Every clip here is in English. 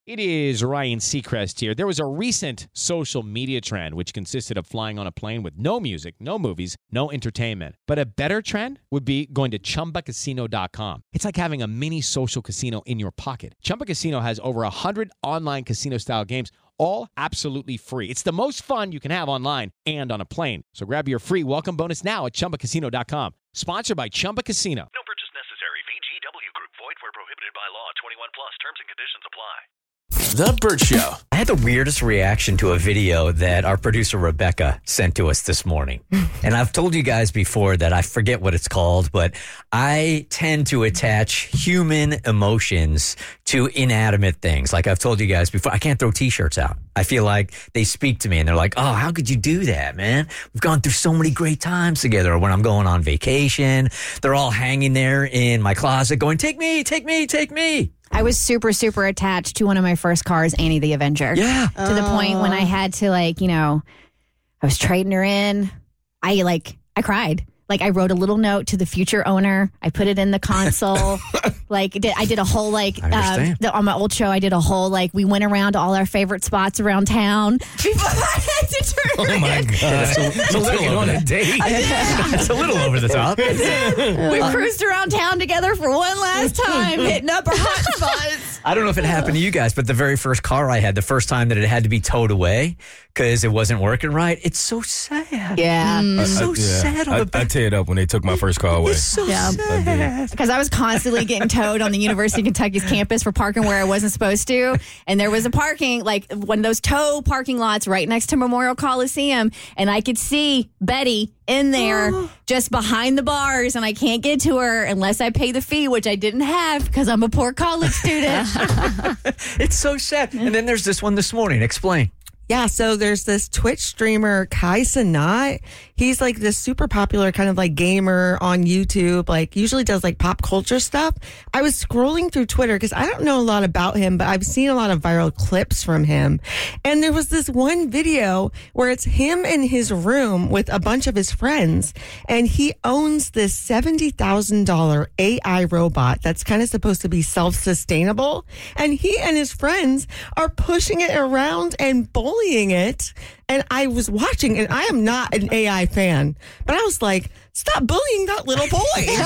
It is Ryan Seacrest here. There was a recent social media trend which consisted of flying on a plane with no music, no movies, no entertainment. But a better trend would be going to ChumbaCasino.com. It's like having a mini social casino in your pocket. Chumba Casino has over 100 online casino-style games, all absolutely free. It's the most fun you can have online and on a plane. So grab your free welcome bonus now at ChumbaCasino.com. Sponsored by Chumba Casino. No purchase necessary. VGW Group. Void where prohibited by law. 21 plus. Terms and conditions apply. The Burt Show. I had the weirdest reaction to a video that our producer Rebecca sent to us this morning. And I've told you guys before that I forget what it's called, but I tend to attach human emotions to inanimate things. Like I've told you guys before, I can't throw T-shirts out. I feel like they speak to me and they're like, oh, how could you do that, man? We've gone through so many great times together. Or when I'm going on vacation, they're all hanging there in my closet going, take me, take me, take me. I was super, super attached to one of my first cars, Annie the Avenger. Yeah. To the point when I had to, I was trading her in. I cried. Like, I wrote a little note to the future owner. I put it in the console. I did a whole, on my old show, I did a whole, we went around to all our favorite spots around town before I had to turn her in. Oh, my God. It's a little on a date. It's a little over the top. We cruised around town together for one last time, hitting up our hot spots. I don't know if it happened to you guys, but the very first car I had, the first time that it had to be towed away because it wasn't working right, it's so sad. Yeah. It's so sad. I teared up when they took my first car away. It's so sad. Because I was constantly getting towed on the University of Kentucky's campus for parking where I wasn't supposed to. And there was a parking, one of those tow parking lots right next to Memorial Coliseum. And I could see Betty in there just behind the bars. And I can't get to her unless I pay the fee, which I didn't have because I'm a poor college student. It's so sad. And then there's this one this morning. Explain. Yeah, so there's this Twitch streamer, Kai Cenat. He's this super popular kind of gamer on YouTube, usually does pop culture stuff. I was scrolling through Twitter because I don't know a lot about him, but I've seen a lot of viral clips from him. And there was this one video where it's him in his room with a bunch of his friends. And he owns this $70,000 AI robot that's kind of supposed to be self-sustainable. And he and his friends are pushing it around and bullying it. And I was watching, and I am not an AI fan, but I was like, stop bullying that little boy.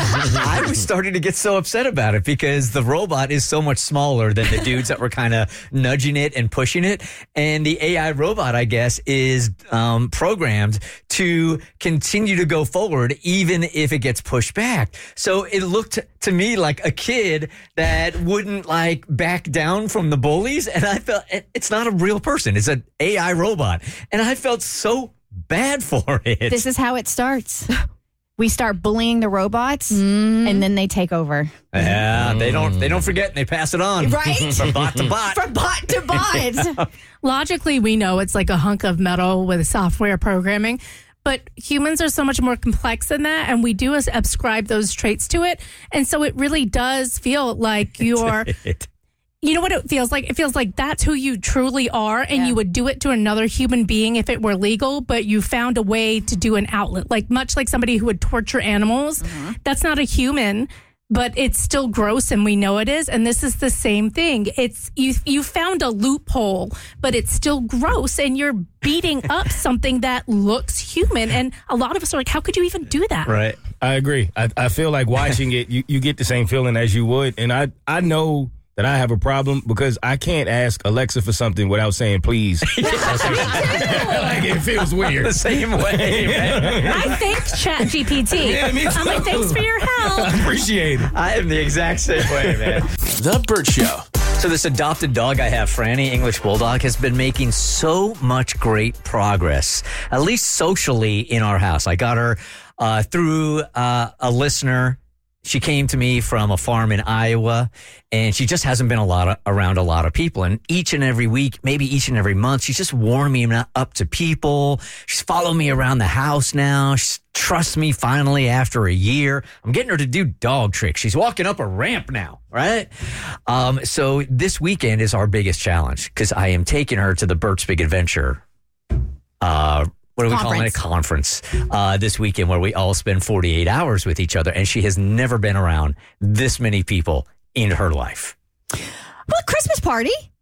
I was starting to get so upset about it because the robot is so much smaller than the dudes that were kind of nudging it and pushing it. And the AI robot, I guess, is programmed to continue to go forward even if it gets pushed back. So it looked to me like a kid that wouldn't back down from the bullies. And I felt it's not a real person. It's an AI robot. And I felt so bad for it. This is how it starts. We start bullying the robots, and then they take over. Yeah, they don't forget, and they pass it on. Right? From bot to bot. From bot to bot. Logically, we know it's like a hunk of metal with software programming, but humans are so much more complex than that, and we do ascribe those traits to it, and so it really does feel like you're... You know what it feels like? It feels like that's who you truly are, and you would do it to another human being if it were legal, but you found a way to do an outlet. Much like somebody who would torture animals. Mm-hmm. That's not a human, but it's still gross, and we know it is. And this is the same thing. It's you found a loophole, but it's still gross, and you're beating up something that looks human. And a lot of us are like, how could you even do that? Right. I agree. I feel like watching it, you get the same feeling as you would. And I know that I have a problem because I can't ask Alexa for something without saying please. It feels weird. The same way, man. I thank ChatGPT. Yeah, me too. I'm like, thanks for your help. I appreciate it. I am the exact same way, man. The Burt Show. So this adopted dog I have, Franny, English Bulldog, has been making so much great progress, at least socially in our house. I got her through a listener. She came to me from a farm in Iowa, and she just hasn't been around a lot of people. And each and every week, maybe each and every month, she's just warming up to people. She's following me around the house now. She trusts me finally after a year. I'm getting her to do dog tricks. She's walking up a ramp now, right? So this weekend is our biggest challenge because I am taking her to the Burt's Big Adventure what are we calling it? A conference this weekend where we all spend 48 hours with each other. And she has never been around this many people in her life. Well, Christmas party.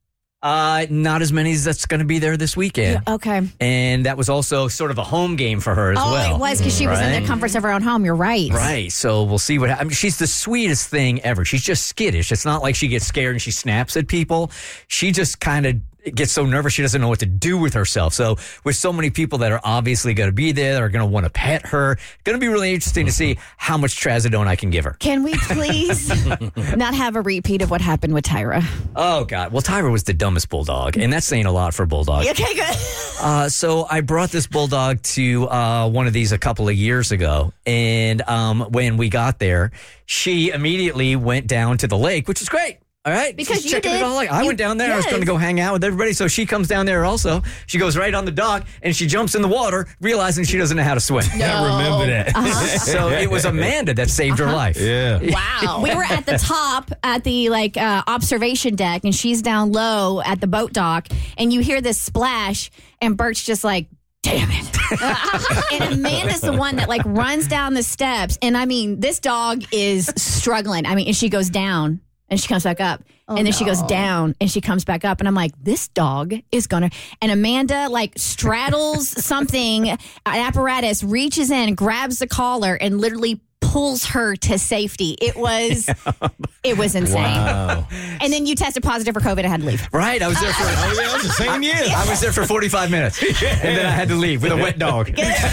Not as many as that's going to be there this weekend. Okay. And that was also sort of a home game for her as well. Oh, it was because she was in Right? the comforts of her own home. You're right. Right. So we'll see what happens. I mean, she's the sweetest thing ever. She's just skittish. It's not like she gets scared and she snaps at people. She just kind of gets so nervous she doesn't know what to do with herself. So with so many people that are obviously going to be there, that are going to want to pet her, going to be really interesting to see how much trazodone I can give her. Can we please not have a repeat of what happened with Tyra? Oh, God. Well, Tyra was the dumbest bulldog, and that's saying a lot for a bulldog. Okay, good. So I brought this bulldog to one of these a couple of years ago, and when we got there, she immediately went down to the lake, which is great. All right, Because she's you checking did. it all out. I went down there. I was Yes. going to go hang out with everybody, so she comes down there also. She goes right on the dock, and she jumps in the water, realizing she doesn't know how to swim. I remember that. So it was Amanda that saved her life. Yeah. Wow. We were at the top at the observation deck, and she's down low at the boat dock, and you hear this splash, and Bert's just like, damn it. And Amanda's the one that runs down the steps. And I mean, this dog is struggling. I mean, and she goes down and she comes back up. And then she goes down and she comes back up. And I'm like, this dog is gonna. And Amanda straddles something, an apparatus, reaches in, grabs the collar, and literally pulls her to safety. It was insane. Wow. And then you tested positive for COVID and had to leave. Right, I was there for Oh, yeah, it was the same year. I was there for 45 minutes, and then I had to leave with a wet dog.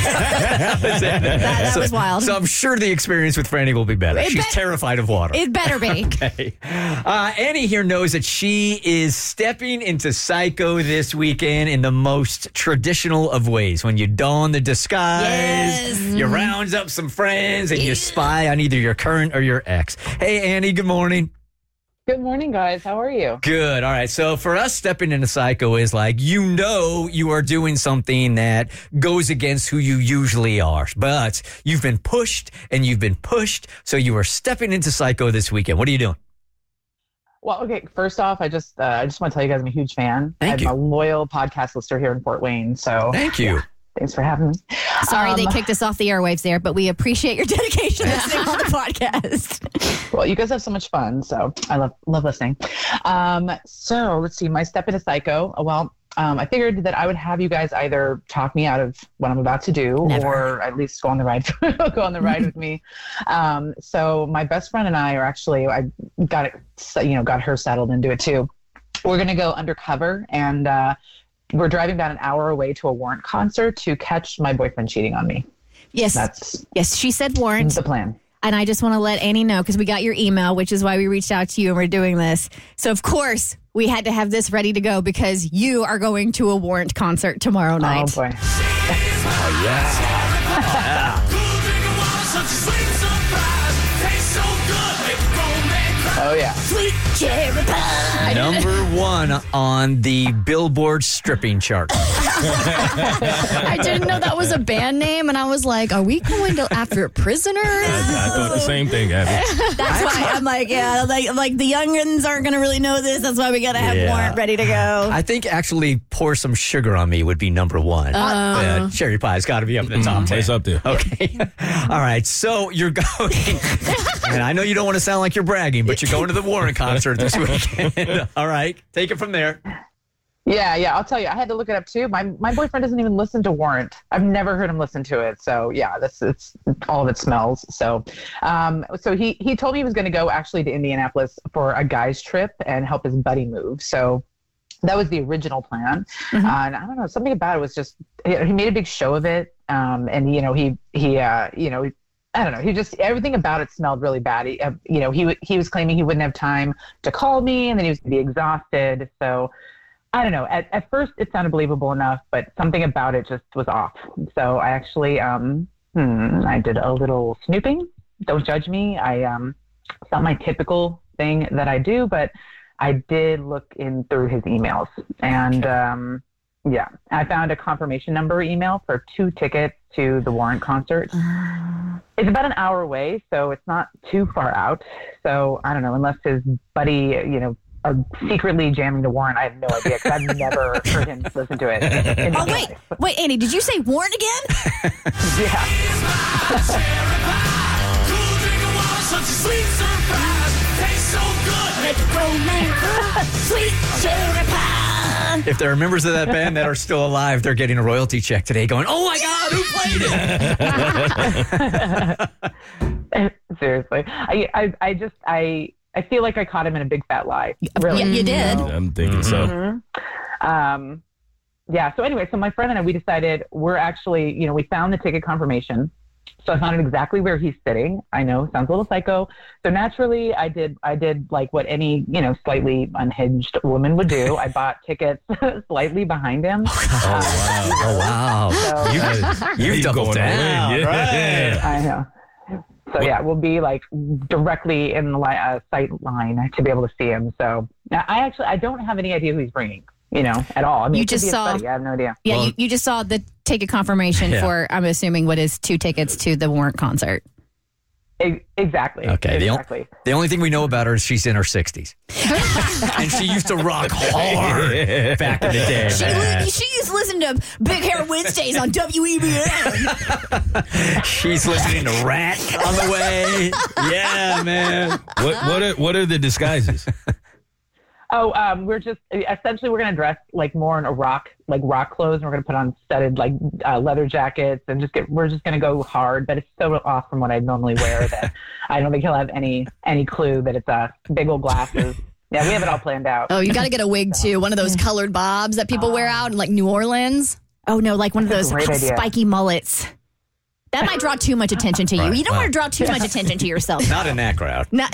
That was wild. So I'm sure the experience with Franny will be better. She's terrified of water. It better be. Okay. Annie here knows that she is stepping into Psycho this weekend in the most traditional of ways. When you don the disguise, Yes. you round up some friends, and you spy on either your current or your ex. Hey, Annie, good morning. Good morning, guys. How are you? Good. All right. So for us, stepping into Psycho is you are doing something that goes against who you usually are. But you've been pushed and you've been pushed. So you are stepping into Psycho this weekend. What are you doing? Well, okay. First off, I just want to tell you guys I'm a huge fan. Thank I'm you. a loyal podcast listener here in Fort Wayne. So Thank you. thanks for having me. Sorry they kicked us off the airwaves there, but we appreciate your dedication to listening on the podcast. Well, you guys have so much fun, so I love listening. So let's see. My step into Psycho. Well, I figured that I would have you guys either talk me out of what I'm about to do, or at least go on the ride. With me. So my best friend and I are actually. I got her settled into it too. We're gonna go undercover and. We're driving about an hour away to a Warrant concert to catch my boyfriend cheating on me. Yes. That's Yes, she said Warrant. the plan. And I just want to let Annie know because we got your email, which is why we reached out to you and we're doing this. So, of course, we had to have this ready to go because you are going to a Warrant concert tomorrow night. Oh, boy. Oh, yeah. Sweet cherry pie. Number one on the Billboard stripping chart. I didn't know that was a band name, and I was like, "Are we going to after prisoners?" I thought the same thing, Abby. That's why I'm like, yeah, like the youngins aren't going to really know this. That's why we got to have Yeah. Warrant ready to go. I think actually Pour Some Sugar on Me would be number one. Cherry Pie's got to be up in the top 10. It's up there. Okay. All right. So you're going, and I know you don't want to sound like you're bragging, but you're going to the Warren concert this weekend. All right. Take it from there. Yeah. I'll tell you, I had to look it up too. My boyfriend doesn't even listen to Warrant. I've never heard him listen to it. So yeah, it's all of it smells. So, so he told me he was going to go actually to Indianapolis for a guy's trip and help his buddy move. So that was the original plan. And I don't know, something about it was just, he made a big show of it. And I don't know. He just, everything about it smelled really bad. He was claiming he wouldn't have time to call me and then he was going to be exhausted. So I don't know. At first it sounded believable enough, but something about it just was off. So I actually, I did a little snooping. Don't judge me. It's not my typical thing that I do, but I did look in through his emails and, I found a confirmation number email for 2 tickets to the Warrant concert. It's about an hour away, so it's not too far out. So I don't know, unless his buddy, are secretly jamming the Warrant. I have no idea because I've never heard him listen to it. in Oh, his life. wait, Annie, did you say Warrant again? Yeah. Sweet cherry pie. If there are members of that band that are still alive, they're getting a royalty check today going, oh my God, who played it? Seriously. I feel like I caught him in a big fat lie. Really. Yeah, you did. I'm thinking so. Mm-hmm. Yeah. So anyway, so my friend and I, we decided we're actually, we found the ticket confirmation. So I found out exactly where he's sitting. I know, sounds a little psycho. So naturally, I did like what any, slightly unhinged woman would do. I bought tickets slightly behind him. Oh, wow. So, You've doubled down. Yeah. Right. I know. So yeah, we'll be like directly in the sight line to be able to see him. So now I don't have any idea who he's bringing, at all. I mean, You just saw. I have no idea. Yeah, Well- you just saw the ticket confirmation for, I'm assuming, what is 2 tickets to the Warrant concert. Exactly. Okay. Exactly. The only thing we know about her is she's in her 60s. And she used to rock hard back in the day. She used to listen to Big Hair Wednesdays on WEBN. She's listening to Rat on the way. Yeah, man. What are the disguises? Oh, we're gonna dress like more in rock clothes, and we're gonna put on studded leather jackets, and we're just gonna go hard. But it's so off from what I normally wear that I don't think he'll have any clue that it's big old glasses. Yeah, we have it all planned out. Oh, you got to get a wig too. One of those colored bobs that people wear out in like New Orleans. Oh, no, like one of That's those a great idea. spiky mullets. That might draw too much attention to you. Right. You don't want to draw too much attention to yourself. Not in that crowd. Not-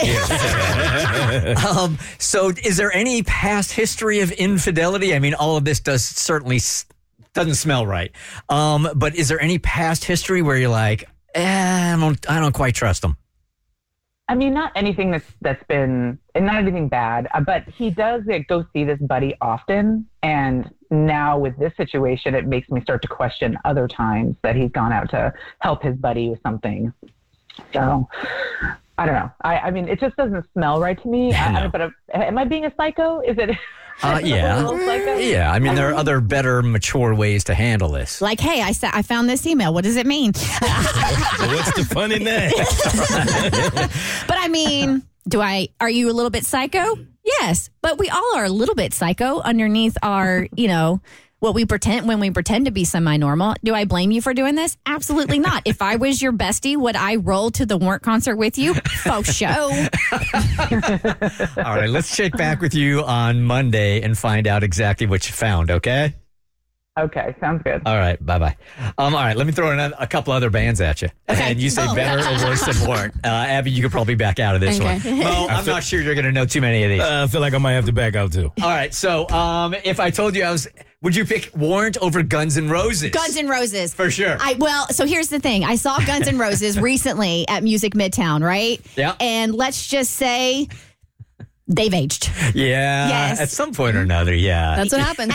So is there any past history of infidelity? I mean, all of this certainly doesn't smell right. But is there any past history where you're like, I don't quite trust him? I mean, not anything that's been, and not anything bad, but he does go see this buddy often. And now with this situation, it makes me start to question other times that he's gone out to help his buddy with something. So I don't know. I mean, it just doesn't smell right to me. But am I being a psycho? Is it? Yeah. Yeah. I mean, there are other better, mature ways to handle this. Like, hey, I found this email. What does it mean? What's the fun in that? But I mean, are you a little bit psycho? Yes, but we all are a little bit psycho underneath our, what we pretend when we pretend to be semi-normal. Do I blame you for doing this? Absolutely not. If I was your bestie, would I roll to the Warrant concert with you? Faux show. All right, let's check back with you on Monday and find out exactly what you found, okay? Okay, sounds good. All right, bye-bye. All right, let me throw a couple other bands at you. Okay. And you say better or worse than Warrant. Abby, you could probably back out of this Okay. one. Mo, I'm not sure you're going to know too many of these. I feel like I might have to back out too. All right, so if I told you would you pick Warrant over Guns N' Roses? Guns N' Roses. For sure. So here's the thing. I saw Guns N' Roses recently at Music Midtown, right? Yeah. And let's just say they've aged. Yeah. Yes. At some point or another, yeah. That's what happens.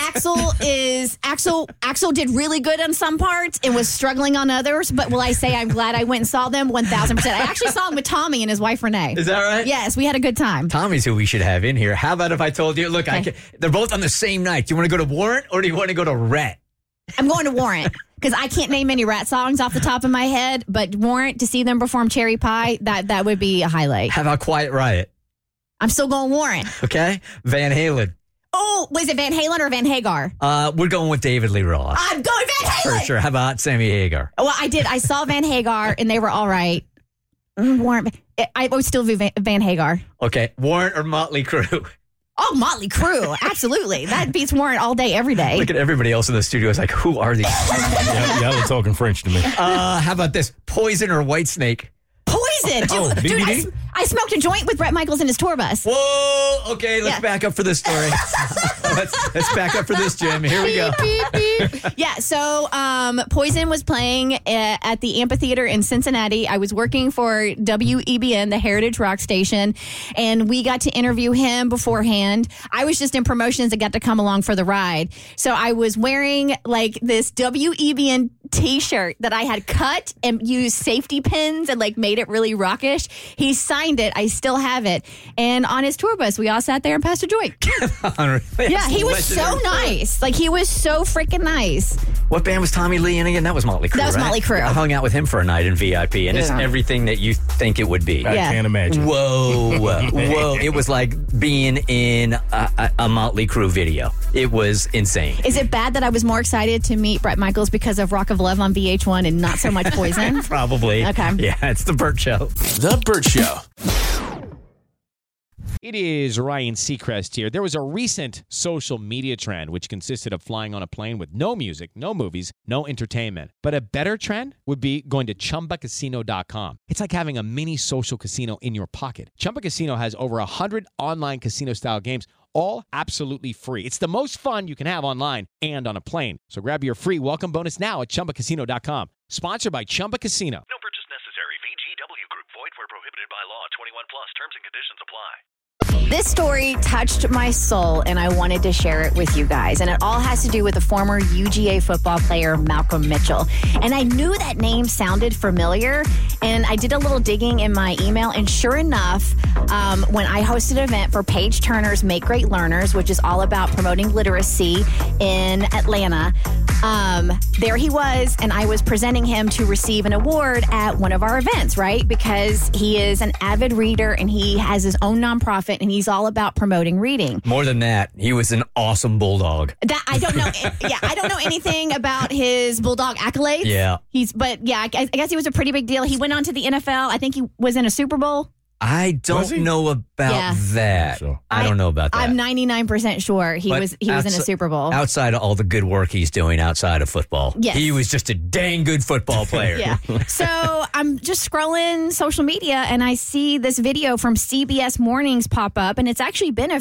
Axl did really good on some parts and was struggling on others. But will I say I'm glad I went and saw them? 1,000%. I actually saw him with Tommy and his wife Renee. Is that right? Yes, we had a good time. Tommy's who we should have in here. How about if I told you, look, they're both on the same night. Do you want to go to Warrant or do you want to go to Rat? I'm going to Warrant because I can't name any Rat songs off the top of my head. But Warrant, to see them perform Cherry Pie, that would be a highlight. How about Quiet Riot? I'm still going Warrant. Okay. Van Halen. Oh, was it Van Halen or Van Hagar? We're going with David Lee Roth. I'm going Van Halen. For sure. How about Sammy Hagar? Well, I saw Van Hagar and they were all right. Warrant. I would still do Van Hagar. Okay. Warrant or Motley Crue? Oh, Motley Crue. Absolutely. That beats Warrant all day, every day. Look at everybody else in the studio. It's like, who are these? Y'all are talking French to me. How about this? Poison or Whitesnake? Poison. Dude, BBD? I smoked a joint with Bret Michaels in his tour bus. Whoa. Okay, let's Yeah. back up for this story. let's back up for this, Jim. Here we go. Yeah, so Poison was playing at the amphitheater in Cincinnati. I was working for WEBN, the Heritage Rock Station, and we got to interview him beforehand. I was just in promotions and got to come along for the ride. So I was wearing like this WEBN T-shirt that I had cut and used safety pins and like made it really rockish. He signed it. I still have it. And on his tour bus, we all sat there and passed a joint. Yeah, he was so nice. Like, he was so freaking nice. What band was Tommy Lee in again? That was Motley Crue. That was right? Motley Crue. I hung out with him for a night in VIP, and it's everything that you think it would be. I can't imagine. Whoa. It was like being in a Motley Crue video. It was insane. Is it bad that I was more excited to meet Bret Michaels because of Rock of Love on VH1 and not so much Poison? Probably. Okay. Yeah, it's The Burt Show. The Burt Show. It is Ryan Seacrest here. There was a recent social media trend which consisted of flying on a plane with no music, no movies, no entertainment. But a better trend would be going to ChumbaCasino.com. It's like having a mini social casino in your pocket. Chumba Casino has over 100 online casino-style games, all absolutely free. It's the most fun you can have online and on a plane. So grab your free welcome bonus now at ChumbaCasino.com. Sponsored by Chumba Casino. No purchase necessary. VGW Group. Void where prohibited by law. 21 plus. Terms and conditions apply. This story touched my soul, and I wanted to share it with you guys. And it all has to do with the former UGA football player, Malcolm Mitchell. And I knew that name sounded familiar, and I did a little digging in my email, and sure enough, when I hosted an event for Paige Turner's Make Great Learners, which is all about promoting literacy in Atlanta, there he was, and I was presenting him to receive an award at one of our events, right? Because he is an avid reader, and he has his own nonprofit, and he's all about promoting reading. More than that, he was an awesome bulldog. That I don't know. I don't know anything about his bulldog accolades. Yeah. I guess he was a pretty big deal. He went on to the NFL. I think he was in a Super Bowl. I don't know about that. Sure. I don't know about that. I'm 99% sure he was in a Super Bowl. Outside of all the good work he's doing outside of football. Yes. He was just a dang good football player. Yeah. So I'm just scrolling social media and I see this video from CBS Mornings pop up, and it's actually been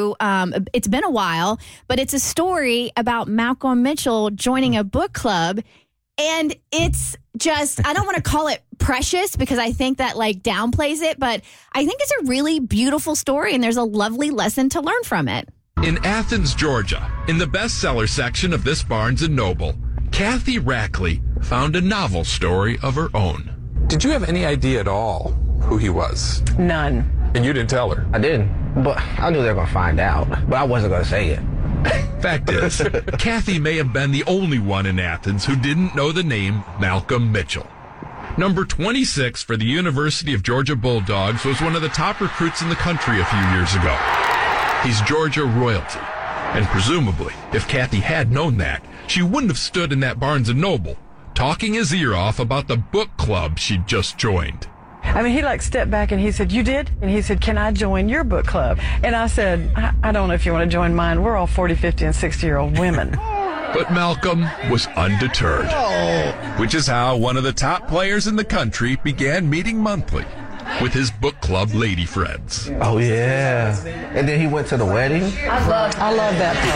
it's been a while, but it's a story about Malcolm Mitchell joining a book club. And it's just, I don't want to call it precious because I think that like downplays it, but I think it's a really beautiful story and there's a lovely lesson to learn from it. In Athens, Georgia, in the bestseller section of this Barnes & Noble, Kathy Rackley found a novel story of her own. Did you have any idea at all who he was? None. And you didn't tell her? I didn't, but I knew they were going to find out, but I wasn't going to say it. Fact is, Kathy may have been the only one in Athens who didn't know the name Malcolm Mitchell. Number 26 for the University of Georgia Bulldogs was one of the top recruits in the country a few years ago. He's Georgia royalty. And presumably, if Kathy had known that, she wouldn't have stood in that Barnes & Noble, talking his ear off about the book club she'd just joined. I mean, he stepped back and he said, "You did?" And he said, "Can I join your book club?" And I said, I don't know if you want to join mine. We're all 40, 50, and 60-year-old women. But Malcolm was undeterred, which is how one of the top players in the country began meeting monthly with his book club lady friends. Oh, yeah. And then he went to the wedding. I love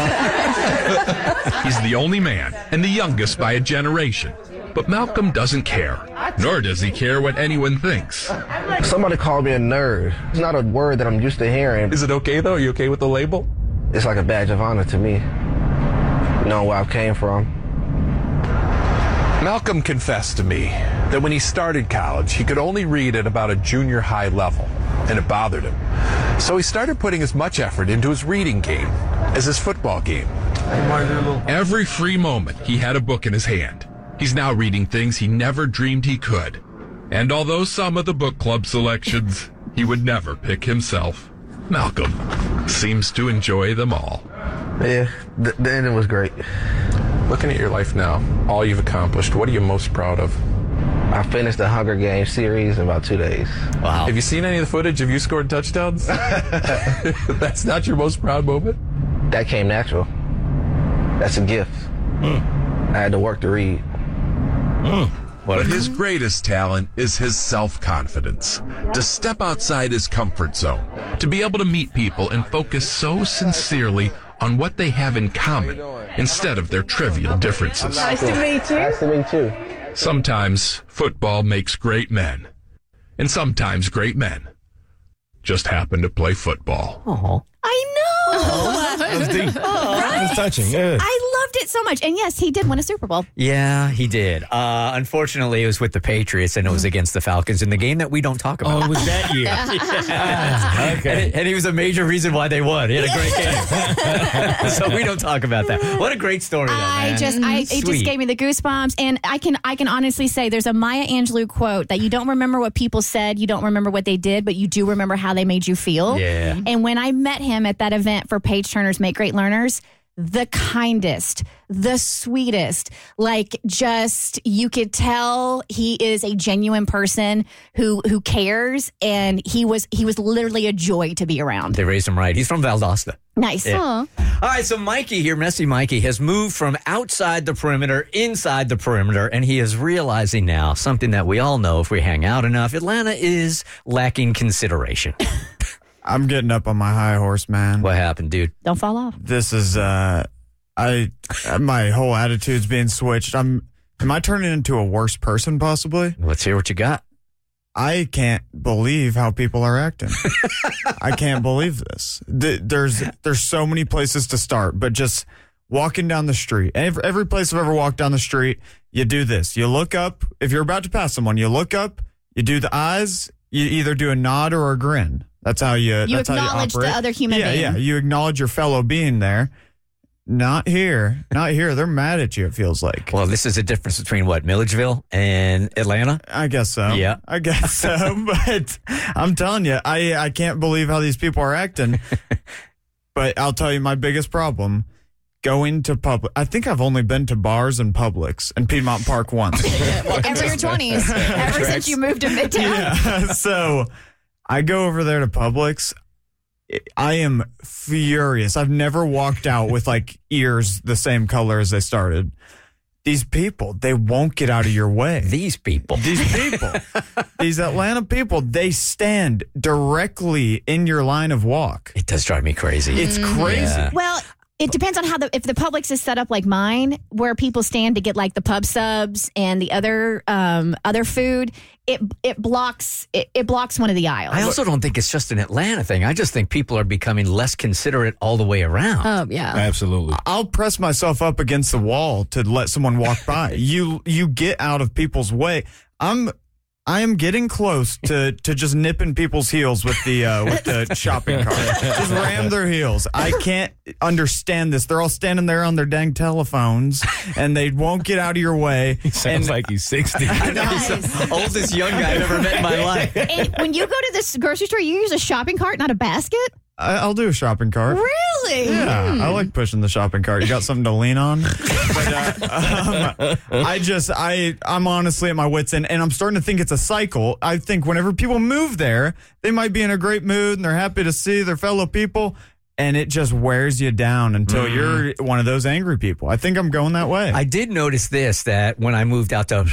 that part. He's the only man and the youngest by a generation. But Malcolm doesn't care, nor does he care what anyone thinks. Somebody called me a nerd. It's not a word that I'm used to hearing. Is it okay, though? Are you okay with the label? It's like a badge of honor to me, knowing where I came from. Malcolm confessed to me that when he started college, he could only read at about a junior high level, and it bothered him. So he started putting as much effort into his reading game as his football game. Every free moment, he had a book in his hand. He's now reading things he never dreamed he could. And although some of the book club selections he would never pick himself, Malcolm seems to enjoy them all. Yeah, the ending was great. Looking at your life now, all you've accomplished, what are you most proud of? I finished the Hunger Games series in about 2 days. Wow. Have you seen any of the footage? Have you scored touchdowns? That's not your most proud moment? That came natural. That's a gift. I had to work to read. But his greatest talent is his self-confidence. To step outside his comfort zone. To be able to meet people and focus so sincerely on what they have in common instead of their trivial differences. Nice to meet you. Nice to meet you. Sometimes football makes great men. And sometimes great men just happen to play football. Oh. I know. That was deep. That was touching. Yeah. I love loved it so much. And yes, he did win a Super Bowl. Yeah, he did. Unfortunately, it was with the Patriots, and it was against the Falcons in the game that we don't talk about. Oh, it was that year. Okay. And he was a major reason why they won. He had a great game. So we don't talk about that. What a great story, though, man. It just gave me the goosebumps. And I can honestly say there's a Maya Angelou quote that you don't remember what people said, you don't remember what they did, but you do remember how they made you feel. Yeah. And when I met him at that event for Page Turner's Make Great Learners, the kindest, the sweetest, like just you could tell he is a genuine person who cares, and he was literally a joy to be around. They raised him right. He's from Valdosta. Nice. Yeah. All right, so Mikey here, Messy Mikey, has moved from outside the perimeter inside the perimeter, and he is realizing now something that we all know if we hang out enough. Atlanta is lacking consideration. I'm getting up on my high horse, man. What happened, dude? Don't fall off. This is my whole attitude's being switched. Am I turning into a worse person possibly? Let's hear what you got. I can't believe how people are acting. I can't believe this. There's so many places to start, but just walking down the street. Every place I've ever walked down the street, you do this. You look up. If you're about to pass someone, you look up, you do the eyes, you either do a nod or a grin. That's how you acknowledge the other human being. Yeah, you acknowledge your fellow being there. Not here. They're mad at you, it feels like. Well, this is a difference between what, Milledgeville and Atlanta? I guess so. Yeah. I guess so. But I'm telling you, I can't believe how these people are acting. But I'll tell you my biggest problem. Going to public. I think I've only been to bars and Publix and Piedmont Park once. Welcome to your 20s. Ever since you moved to Midtown. Yeah. So I go over there to Publix. I am furious. I've never walked out with like ears the same color as they started. These people, they won't get out of your way. These people. These Atlanta people, they stand directly in your line of walk. It does drive me crazy. It's crazy. Yeah. Well, it depends on if the Publix is set up like mine, where people stand to get like the pub subs and the other food. It blocks one of the aisles. I also don't think it's just an Atlanta thing. I just think people are becoming less considerate all the way around. Oh yeah, absolutely. I'll press myself up against the wall to let someone walk by. You get out of people's way. I am getting close to just nipping people's heels with the shopping cart. Just ram their heels. I can't understand this. They're all standing there on their dang telephones, and they won't get out of your way. He sounds like he's 60. I know, he's the oldest young guy I've ever met in my life. And when you go to this grocery store, you use a shopping cart, not a basket? I'll do a shopping cart. Really? Yeah, I like pushing the shopping cart. You got something to lean on? But I'm honestly at my wit's end, and I'm starting to think it's a cycle. I think whenever people move there, they might be in a great mood, and they're happy to see their fellow people, and it just wears you down until you're one of those angry people. I think I'm going that way. I did notice this, that when I moved out to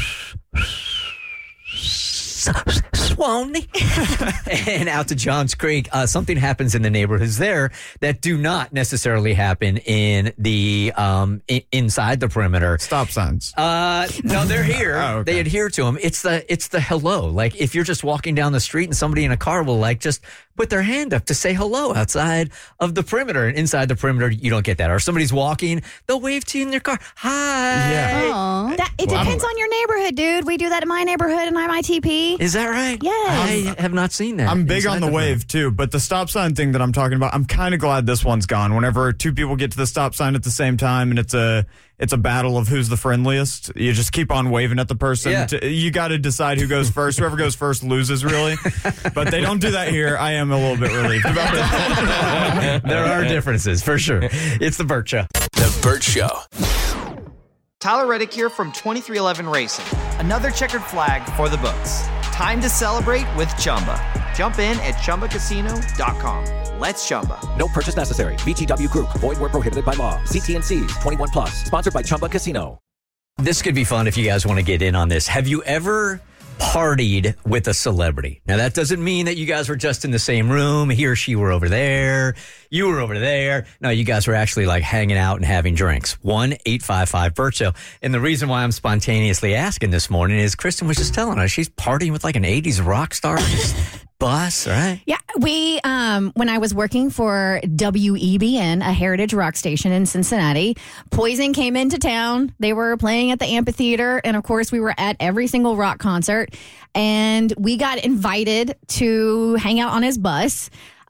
Swanee and out to Johns Creek, something happens in the neighborhoods there that do not necessarily happen in the inside the perimeter. Stop signs. No, they're here. Oh, okay. They adhere to them. It's the hello. Like if you're just walking down the street and somebody in a car will like just put their hand up to say hello outside of the perimeter, and inside the perimeter you don't get that. Or if somebody's walking, they'll wave to you in their car. Hi. Yeah. It depends on your neighborhood, dude. We do that in my neighborhood in IMITP. Is that right? Yes. I have not seen that. I'm big on the wave too, but the stop sign thing that I'm talking about, I'm kind of glad this one's gone. Whenever two people get to the stop sign at the same time and it's a battle of who's the friendliest, you just keep on waving at the person. Yeah. You got to decide who goes first. Whoever goes first loses, really. But they don't do that here. I am a little bit relieved about that. There are differences, for sure. It's the Burt Show. The Burt Show. Tyler Reddick here from 23XI Racing. Another checkered flag for the books. Time to celebrate with Chumba. Jump in at ChumbaCasino.com. Let's Chumba. No purchase necessary. VGW Group. Void where prohibited by law. See T&Cs. 21 plus. Sponsored by Chumba Casino. This could be fun if you guys want to get in on this. Have you ever partied with a celebrity? Now, that doesn't mean that you guys were just in the same room. He or she were over there. You were over there. No, you guys were actually like hanging out and having drinks. 1-855-BURT Show. And the reason why I'm spontaneously asking this morning is Kristen was just telling us she's partying with like an 80s rock star. Bus, right? Yeah, We, when I was working for WEBN, a heritage rock station in Cincinnati, Poison came into town. They were playing at the amphitheater. And of course, we were at every single rock concert. And we got invited to hang out on his bus.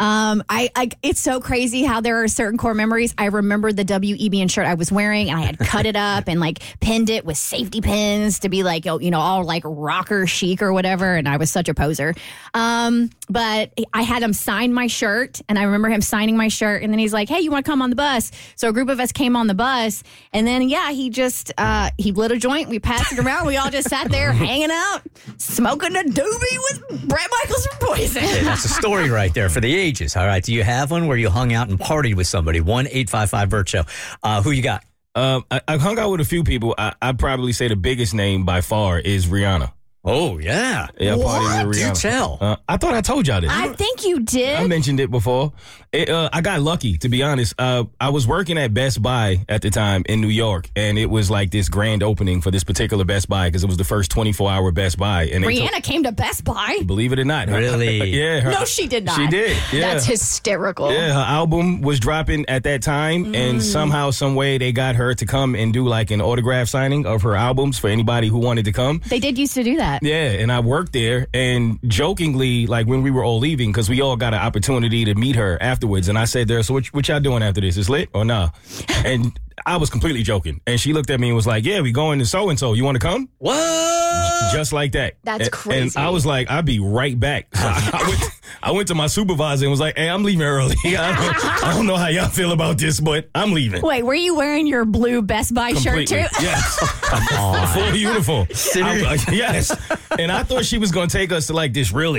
It's so crazy how there are certain core memories. I remember the WEBN shirt I was wearing, and I had cut it up and like pinned it with safety pins to be like, all like rocker chic or whatever. And I was such a poser. But I had him sign my shirt, and I remember him signing my shirt. And then he's like, "Hey, you want to come on the bus?" So a group of us came on the bus, and then he just he lit a joint. We passed it around. We all just sat there hanging out, smoking a doobie with Bret Michaels from Poison. Hey, that's a story right there for the ages. All right. Do you have one where you hung out and partied with somebody? 1-855-BERT-SHOW. Who you got? I hung out with a few people. I'd probably say the biggest name by far is Rihanna. Oh, yeah. Yeah, What? with Rihanna. Do tell. I thought I told y'all this. I think you did. I mentioned it before. I got lucky, to be honest. I was working at Best Buy at the time in New York, and it was like this grand opening for this particular Best Buy because it was the first 24-hour Best Buy. And Rihanna came to Best Buy? Believe it or not. Really? Yeah. No, she did not. She did. Yeah. That's hysterical. Yeah, her album was dropping at that time, and somehow, some way, they got her to come and do like an autograph signing of her albums for anybody who wanted to come. They did used to do that. Yeah, and I worked there, and jokingly, like when we were all leaving, because we all got an opportunity to meet her afterwards, and I said there, "So what y'all doing after this? Is lit or nah?" And I was completely joking, and she looked at me and was like, "Yeah, we going to so-and-so. You want to come?" What? Just like that. That's crazy. And I was like, "I'll be right back." So I went to my supervisor and was like, "Hey, I'm leaving early. I don't know how y'all feel about this, but I'm leaving." Wait, were you wearing your blue Best Buy shirt too? Yes. Full uniform. Yes. And I thought she was going to take us to like this real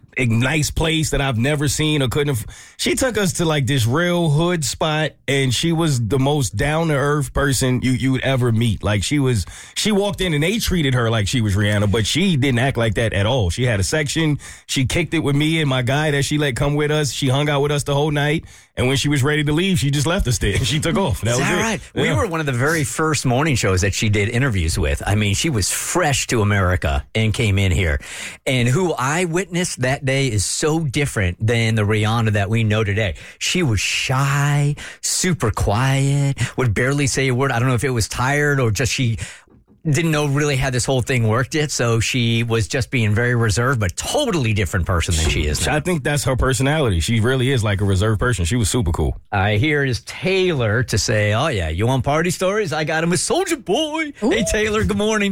nice place that I've never seen or couldn't have. She took us to like this real hood spot, and she was the most down to earth person you would ever meet. Like she walked in and they treated her like she was Rihanna, but she didn't act like that at all. She had a section. She kicked it with me and my guy that she let come with us. She hung out with us the whole night. And when she was ready to leave, she just left us there. She took off. That was it. Right? Yeah. We were one of the very first morning shows that she did interviews with. I mean, she was fresh to America and came in here. And who I witnessed that day is so different than the Rihanna that we know today. She was shy, super quiet, would barely say a word. I don't know if it was tired or just she didn't know really how this whole thing worked yet, so she was just being very reserved, but totally different person than she is now. I think that's her personality. She really is like a reserved person. She was super cool. I hear it is Taylor to say, "Oh yeah, you want party stories? I got him with Soulja Boy." Ooh. Hey Taylor, good morning.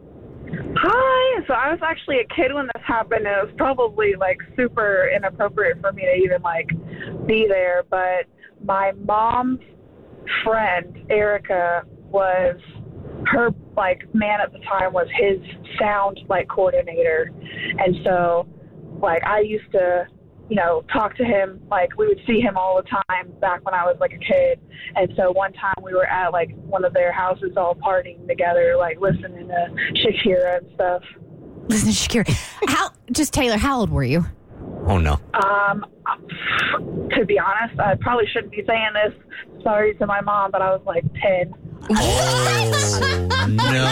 Hi. So I was actually a kid when this happened, and it was probably like super inappropriate for me to even like be there, but my mom's friend, Erica, was her like man at the time was his sound like coordinator, and so like I used to talk to him, like we would see him all the time back when I was like a kid. And so one time we were at like one of their houses all partying together, like listening to Shakira and stuff. Listen to Shakira. Taylor, how old were you? Oh no. To be honest, I probably shouldn't be saying this. Sorry to my mom, but I was like 10. Oh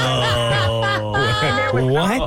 no! What?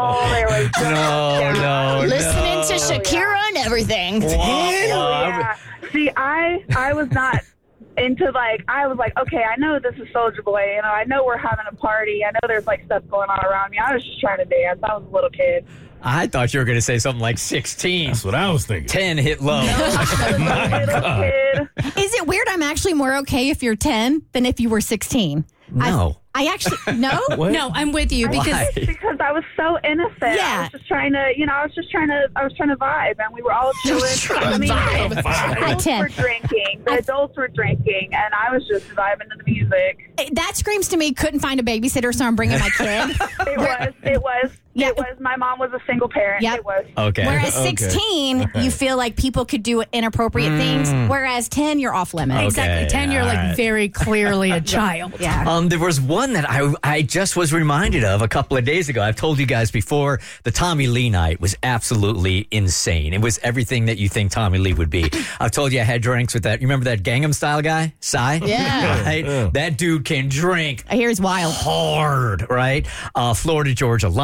No. Listening to Shakira and everything. Yeah. See, I was not into like, I was like, okay, I know this is Soulja Boy. I know we're having a party. I know there's like stuff going on around me. I was just trying to dance. I was a little kid. I thought you were going to say something like 16. That's what I was thinking. 10 hit low. My God. Is it weird? I'm actually more okay if you're 10 than if you were 16. No. I actually, no? No, I'm with you because I was so innocent. Yeah. I was just trying to, I was trying to vibe, and we were all chilling. Adults were drinking. The adults were drinking, and I was just vibing to the music. That screams to me, couldn't find a babysitter, so I'm bringing my kid. It was. My mom was a single parent. Yep. It was. Okay. Whereas 16, you feel like people could do inappropriate things, whereas 10, you're off limits. Okay. exactly 10, you're like very clearly a child. Yeah. There was one that I just was reminded of a couple of days ago. I've told you guys before, the Tommy Lee night was absolutely insane. It was everything that you think Tommy Lee would be. I've told you I had drinks with that. You remember that Gangnam Style guy? Psy? Yeah. Right? Yeah. That dude can drink. I hear he's wild. Hard, right? Florida Georgia Line.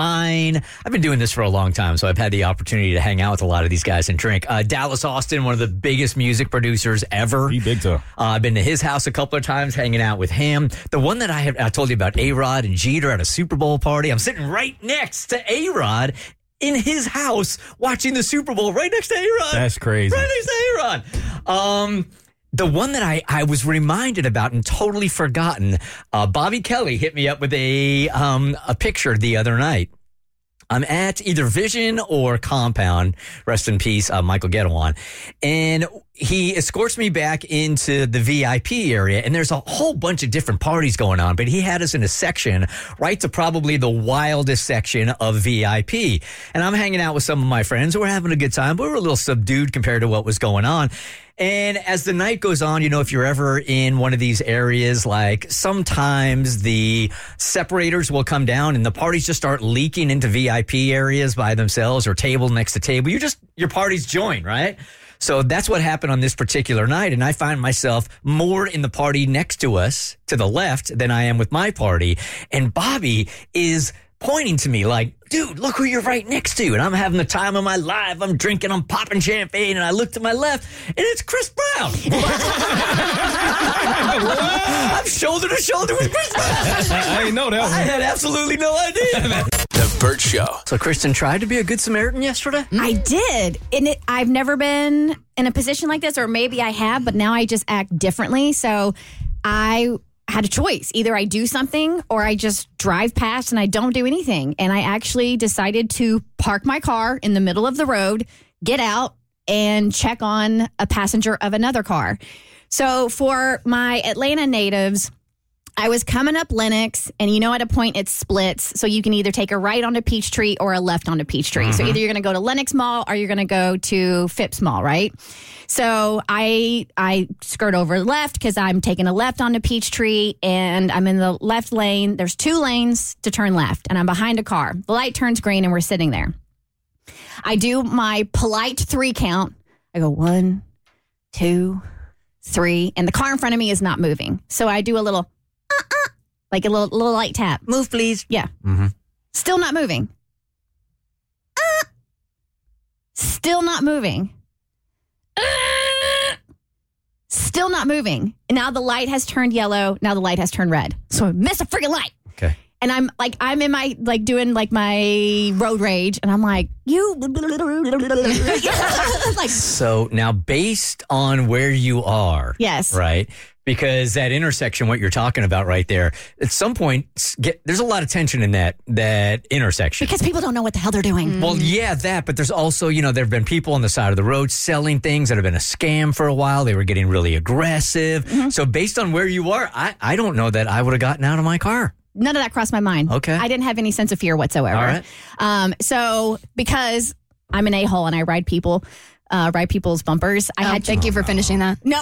Lane. I've been doing this for a long time, so I've had the opportunity to hang out with a lot of these guys and drink. Dallas Austin, one of the biggest music producers ever. He big time. I've been to his house a couple of times, hanging out with him. The one that I told you about, A-Rod and Jeter at a Super Bowl party. I'm sitting right next to A-Rod in his house watching the Super Bowl right next to A-Rod. That's crazy. Right next to A-Rod. The one that I was reminded about and totally forgotten, Bobby Kelly hit me up with a picture the other night. I'm at either Vision or Compound, rest in peace, Michael Guedewan, and he escorts me back into the VIP area, and there's a whole bunch of different parties going on, but he had us in a section right to probably the wildest section of VIP. And I'm hanging out with some of my friends who were having a good time, but we're a little subdued compared to what was going on. And as the night goes on, you know, if you're ever in one of these areas, like sometimes the separators will come down and the parties just start leaking into VIP areas by themselves or table next to table. Your parties join, right? So that's what happened on this particular night. And I find myself more in the party next to us to the left than I am with my party. And Bobby is pointing to me like, dude, look who you're right next to. And I'm having the time of my life. I'm drinking, I'm popping champagne. And I look to my left and it's Chris Brown. I'm shoulder to shoulder with Chris Brown. I didn't know that one. I had absolutely no idea. The Burt Show. So Kristen tried to be a good Samaritan yesterday? I did. And I've never been in a position like this, or maybe I have, but now I just act differently. So I had a choice. Either I do something or I just drive past and I don't do anything. And I actually decided to park my car in the middle of the road, get out, and check on a passenger of another car. So for my Atlanta natives, I was coming up Lenox, and you know at a point it splits. So you can either take a right onto Peachtree or a left onto Peachtree. So either you're going to go to Lenox Mall or you're going to go to Phipps Mall, right? So I skirt over left because I'm taking a left onto Peachtree, and I'm in the left lane. There's 2 lanes to turn left, and I'm behind a car. The light turns green, and we're sitting there. I do my polite 3 count. I go 1, 2, 3, and the car in front of me is not moving. So I do a little like a little light tap. Move, please. Yeah. Still not moving. Still not moving. Still not moving. And now the light has turned yellow. Now the light has turned red. So I missed a freaking light. Okay. And I'm in my, doing my road rage. And I'm like, you. Like, so now based on where you are. Yes. Right. Because that intersection, what you're talking about right there, at some point, there's a lot of tension in that intersection. Because people don't know what the hell they're doing. Well, yeah, but there's also, there have been people on the side of the road selling things that have been a scam for a while. They were getting really aggressive. So based on where you are, I don't know that I would have gotten out of my car. None of that crossed my mind. Okay. I didn't have any sense of fear whatsoever. All right. So because I'm an a-hole and I ride people's bumpers. Thank you for finishing that. No.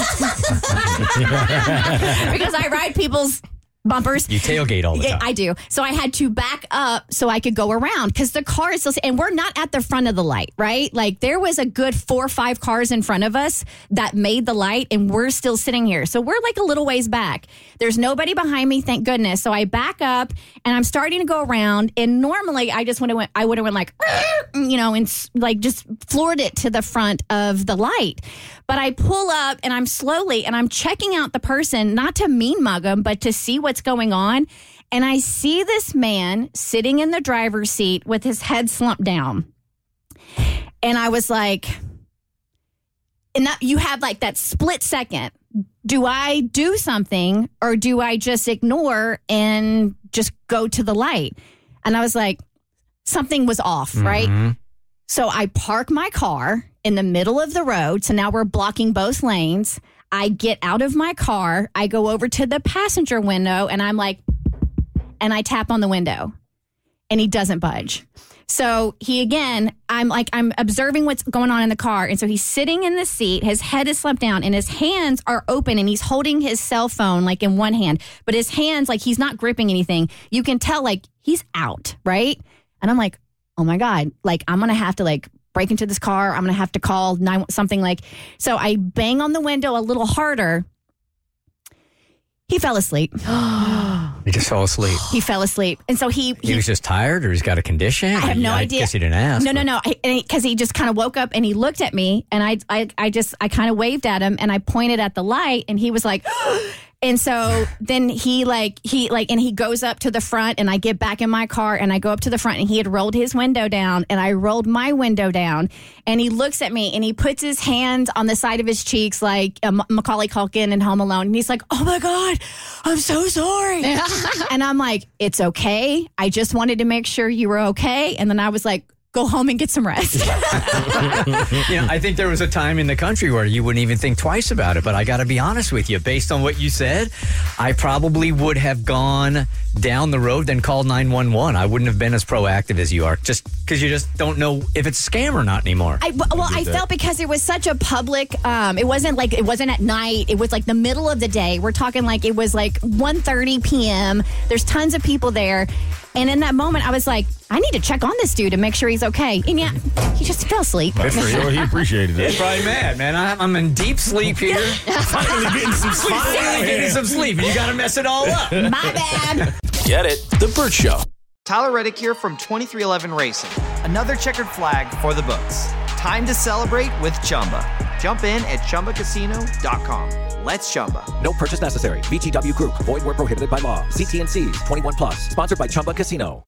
Because I ride people's bumpers. You tailgate all the time. I do. So I had to back up so I could go around because the car is still, and we're not at the front of the light, right? Like there was a good 4 or 5 cars in front of us that made the light, and we're still sitting here. So we're like a little ways back. There's nobody behind me, thank goodness. So I back up and I'm starting to go around, and normally I would have went like, and like just floored it to the front of the light. But I pull up and I'm checking out the person, not to mean mug them, but to see what's going on. And I see this man sitting in the driver's seat with his head slumped down. And I was like, and that, you have like that split second. Do I do something or do I just ignore and just go to the light? And I was like, something was off, right? So I park my car in the middle of the road. So now we're blocking both lanes. I get out of my car. I go over to the passenger window and I'm like, and I tap on the window and he doesn't budge. So I'm observing what's going on in the car. And so he's sitting in the seat. His head is slumped down and his hands are open and he's holding his cell phone like in one hand, but his hands, like he's not gripping anything. You can tell like he's out, right? And I'm like, oh my God, like I'm going to have to like break into this car. I'm going to have to call something like, so I bang on the window a little harder. He fell asleep. He just fell asleep. He fell asleep. And so he was just tired, or he's got a condition? I have no idea. I guess he didn't ask. No. Because he just kind of woke up and he looked at me, and I kind of waved at him, and I pointed at the light, and he was like, and so then he goes up to the front, and I get back in my car, and I go up to the front, and he had rolled his window down, and I rolled my window down, and he looks at me, and he puts his hands on the side of his cheeks like Macaulay Culkin in Home Alone, and he's like, "Oh my God, I'm so sorry." And I'm like, "It's okay. I just wanted to make sure you were okay." And then I was like, "Go home and get some rest." I think there was a time in the country where you wouldn't even think twice about it. But I got to be honest with you, based on what you said, I probably would have gone down the road, then called 911. I wouldn't have been as proactive as you are, just because you just don't know if it's a scam or not anymore. I felt because it was such a public, it wasn't at night. It was like the middle of the day. We're talking like it was like 1:30 p.m. There's tons of people there. And in that moment, I was like, I need to check on this dude to make sure he's okay. And yeah, he just fell asleep. I'm sure he appreciated it. He's probably mad, man. I'm in deep sleep here. Finally getting some sleep. Getting some sleep. And you got to mess it all up. My bad. Get it? The Burt Show. Tyler Reddick here from 2311 Racing. Another checkered flag for the books. Time to celebrate with Chumba. Jump in at ChumbaCasino.com. Let's Chumba. No purchase necessary. VGW Group. Void where prohibited by law. See T&Cs. 21+. Sponsored by Chumba Casino.